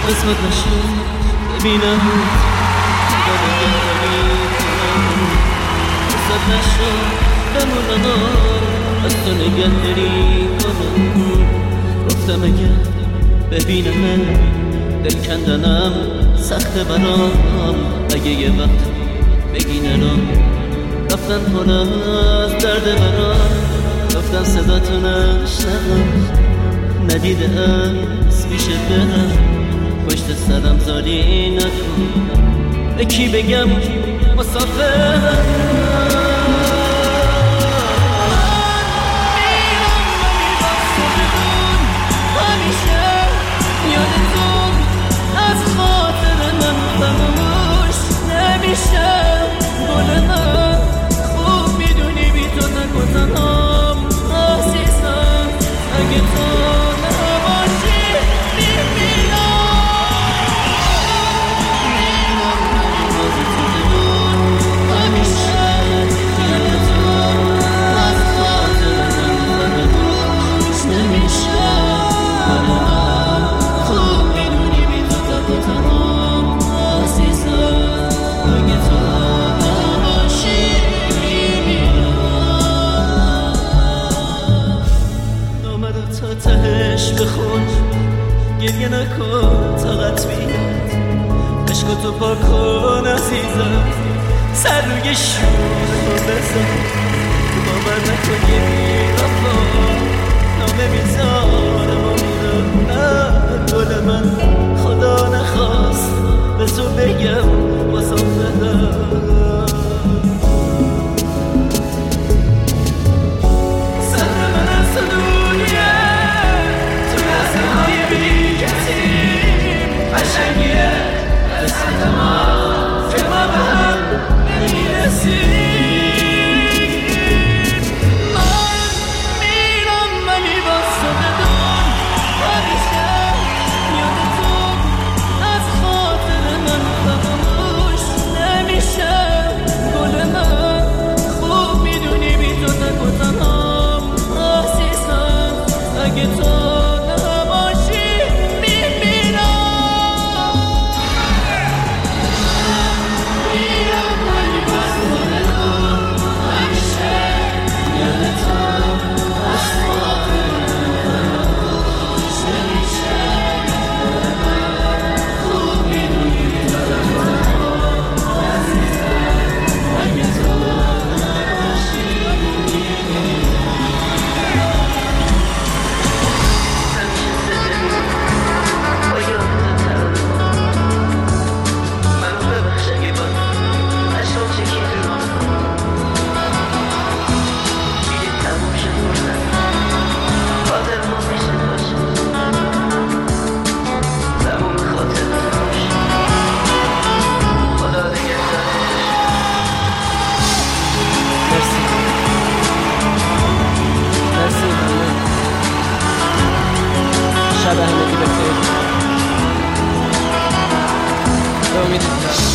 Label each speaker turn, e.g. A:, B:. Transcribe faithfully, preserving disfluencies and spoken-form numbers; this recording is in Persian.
A: قسمت نشد ببینم قسمت نشد بمونم از تو نگه داری کنم. گفتم اگه ببینم دل کندنم سخت برام، اگه یه وقت بگی نرام رفتن پر از درد برام. گفتم صداتو نشنوم ندیده از پیشت برم، پشت سرم زاری نکن به کی بگم مسافرم. تهش بخون گریه نکن طاقت بیاد، عشقتو پاک کن عزیزم، سر روی شور بزن. باور نکن یه بی‌وفا نامه میذارم و میرم. نه گل من خدا نخواست به تو بگم مسافرم.
B: شب همگی بخیر. به امید